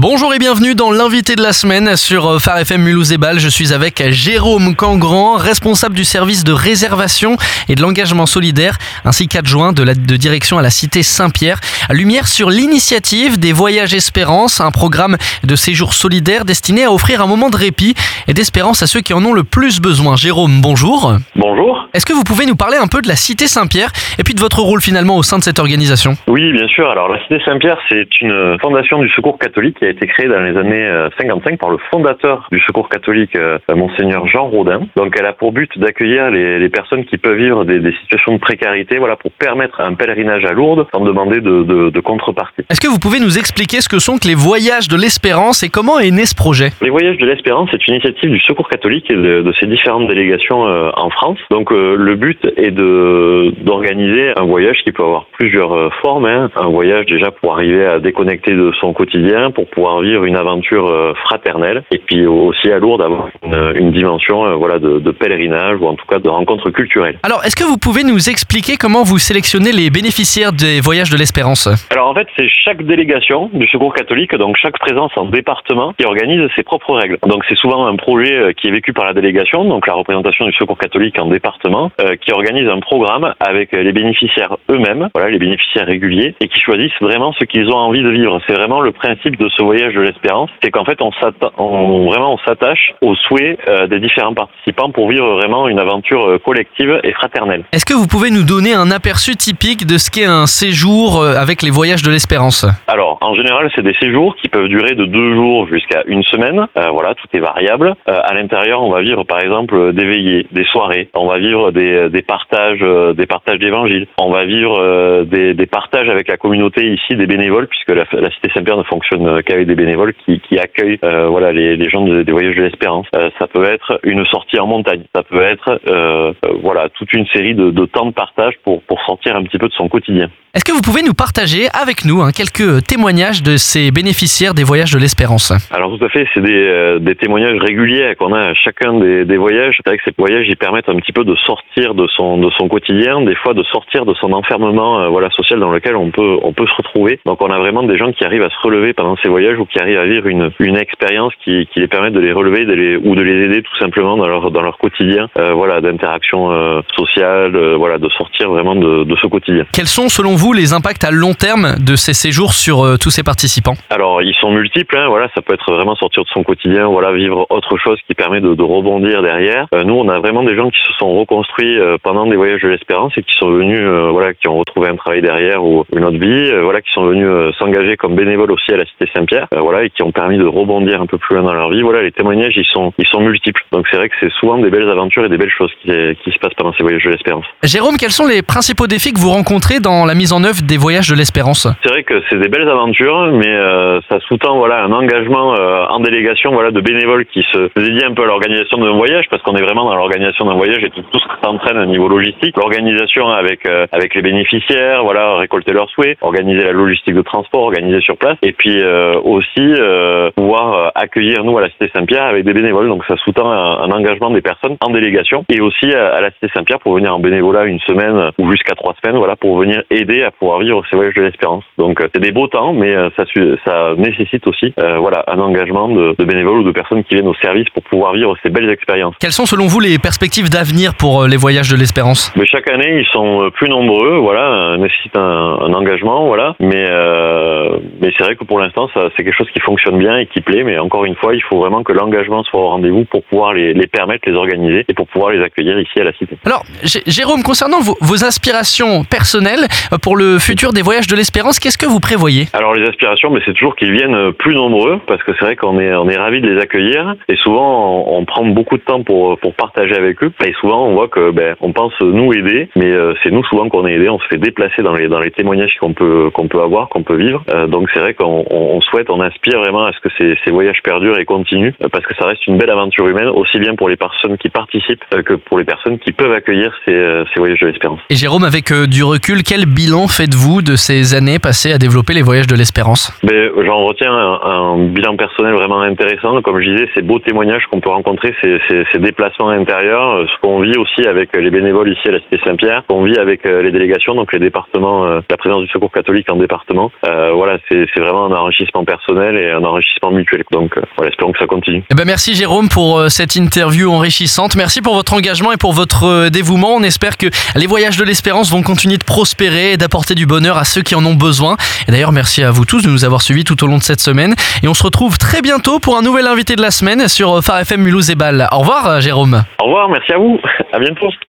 Bonjour et bienvenue dans l'invité de la semaine sur Phare FM Mulhouse et Bâle. Je suis avec Jérôme Cangrand, responsable du service de réservation et de l'engagement solidaire, ainsi qu'adjoint de direction à la Cité Saint-Pierre. Lumière sur l'initiative des Voyages Espérance, un programme de séjour solidaire destiné à offrir un moment de répit et d'espérance à ceux qui en ont le plus besoin. Jérôme, bonjour. Bonjour. Est-ce que vous pouvez nous parler un peu de la Cité Saint-Pierre et puis de votre rôle finalement au sein de cette organisation ? Oui, bien sûr. Alors la Cité Saint-Pierre, c'est une fondation du Secours catholique qui a été créée dans les années 55 par le fondateur du Secours catholique, Monseigneur Jean Rodin. Donc elle a pour but d'accueillir les personnes qui peuvent vivre des situations de précarité, pour permettre un pèlerinage à Lourdes sans demander de contrepartie. Est-ce que vous pouvez nous expliquer ce que sont que les Voyages de l'Espérance et comment est né ce projet ? Les Voyages de l'Espérance, c'est une initiative du Secours catholique et de ses différentes délégations en France. Donc le but est d'organiser un voyage qui peut avoir plusieurs formes. Un voyage déjà pour arriver à déconnecter de son quotidien, pour pouvoir vivre une aventure fraternelle, et puis aussi à Lourdes avoir une dimension de pèlerinage ou en tout cas de rencontre culturelle. Alors, est-ce que vous pouvez nous expliquer comment vous sélectionnez les bénéficiaires des Voyages de l'Espérance ? Alors en fait, c'est chaque délégation du Secours catholique, donc chaque présence en département, qui organise ses propres règles. Donc c'est souvent un projet qui est vécu par la délégation, donc la représentation du Secours catholique en département, qui organise un programme avec les bénéficiaires eux-mêmes, les bénéficiaires réguliers, et qui choisissent vraiment ce qu'ils ont envie de vivre. C'est vraiment le principe de ce Voyage de l'Espérance, c'est qu'en fait on s'attache aux souhaits des différents participants pour vivre vraiment une aventure collective et fraternelle. Est-ce que vous pouvez nous donner un aperçu typique de ce qu'est un séjour avec les Voyages de l'Espérance ? Alors, en général, c'est des séjours qui peuvent durer de 2 jours jusqu'à 1 semaine. Tout est variable. À l'intérieur, on va vivre par exemple des veillées, des soirées. On va vivre des partages d'évangiles. On va vivre des partages avec la communauté ici, des bénévoles, puisque la Cité Saint-Pierre ne fonctionne qu'avec des bénévoles qui accueillent les gens des Voyages de l'Espérance. Ça peut être une sortie en montagne. Ça peut être toute une série de temps de partage pour sortir un petit peu de son quotidien. Est-ce que vous pouvez nous partager avec nous quelques témoignages de ces bénéficiaires des Voyages de l'Espérance ? Alors tout à fait, c'est des témoignages réguliers qu'on a à chacun des voyages. C'est vrai que ces voyages, ils permettent un petit peu de sortir de son quotidien, des fois de sortir de son enfermement social dans lequel on peut se retrouver. Donc on a vraiment des gens qui arrivent à se relever pendant ces voyages ou qui arrivent à vivre une expérience qui les permet de les relever ou de les aider tout simplement dans leur quotidien, d'interaction sociale, de sortir vraiment de ce quotidien. Quels sont selon vous les impacts à long terme de ces séjours sur tous ces participants ? Alors ils sont multiples, ça peut être vraiment sortir de son quotidien, vivre autre chose qui permet de rebondir derrière. Nous on a vraiment des gens qui se sont reconstruits pendant des Voyages de l'Espérance et qui sont venus, qui ont retrouvé un travail derrière ou une autre vie, qui sont venus s'engager comme bénévoles aussi à la Cité Saint-Pierre, et qui ont permis de rebondir un peu plus loin dans leur vie. Les témoignages ils sont multiples. Donc c'est vrai que c'est souvent des belles aventures et des belles choses qui se passent pendant ces Voyages de l'Espérance. Jérôme, quels sont les principaux défis que vous rencontrez dans la mise en œuvre des Voyages de l'Espérance ? C'est vrai que c'est des belles aventures, mais ça sous-tend un engagement en délégation de bénévoles qui se dédient un peu à l'organisation d'un voyage, parce qu'on est vraiment dans l'organisation d'un voyage et tout ce qui s'entraîne à niveau logistique. L'organisation avec les bénéficiaires, récolter leurs souhaits, organiser la logistique de transport, organiser sur place, et puis aussi pouvoir accueillir nous à la Cité Saint-Pierre avec des bénévoles. Donc ça sous-tend un engagement des personnes en délégation et aussi à la Cité Saint-Pierre pour venir en bénévolat 1 semaine ou jusqu'à 3 semaines, pour venir aider à pouvoir vivre ces Voyages de l'Espérance. Donc c'est des beaux temps, mais ça nécessite aussi un engagement de bénévoles ou de personnes qui viennent au service pour pouvoir vivre ces belles expériences. Quelles sont selon vous les perspectives d'avenir pour les Voyages de l'Espérance ? Mais chaque année ils sont plus nombreux, nécessitent un engagement, mais c'est vrai que pour l'instant c'est quelque chose qui fonctionne bien et qui plaît, mais encore une fois il faut vraiment que l'engagement soit au rendez-vous pour pouvoir les permettre, les organiser et pour pouvoir les accueillir ici à la Cité. Alors Jérôme, concernant vos aspirations personnelles pour le futur des Voyages de l'Espérance, qu'est-ce que vous prévoyez ? Alors les aspirations, c'est toujours qu'ils viennent plus nombreux, parce que c'est vrai qu'on est ravis de les accueillir, et souvent on prend beaucoup de temps pour partager avec eux, et souvent on voit que on pense nous aider, mais c'est nous souvent qu'on est aidés, on se fait déplacer dans les témoignages qu'on peut avoir, qu'on peut vivre. Donc c'est vrai qu'on souhaite, on aspire vraiment à ce que ces voyages perdure et continue, parce que ça reste une belle aventure humaine, aussi bien pour les personnes qui participent que pour les personnes qui peuvent accueillir ces voyages de l'espérance. Et Jérôme, avec du recul, quel bilan faites-vous de ces années passées à développer les voyages de l'espérance? J'en retiens un bilan personnel vraiment intéressant. Comme je disais, ces beaux témoignages qu'on peut rencontrer, ces déplacements intérieurs, ce qu'on vit aussi avec les bénévoles ici à la Cité Saint-Pierre, qu'on vit avec les délégations, donc les départements, la présence du Secours catholique en département. C'est vraiment un enrichissement personnel et un enrichissement mutuel. Donc espérons que ça continue. Merci Jérôme pour cette interview enrichissante. Merci pour votre engagement et pour votre dévouement. On espère que les voyages de l'espérance vont continuer de prospérer et d'apporter du bonheur à ceux qui en ont besoin. Et d'ailleurs, merci à vous tous de nous avoir suivis tout au long de cette semaine. Et on se retrouve très bientôt pour un nouvel invité de la semaine sur Phare FM Mulhouse et Bâle. Au revoir Jérôme. Au revoir, merci à vous. À bientôt.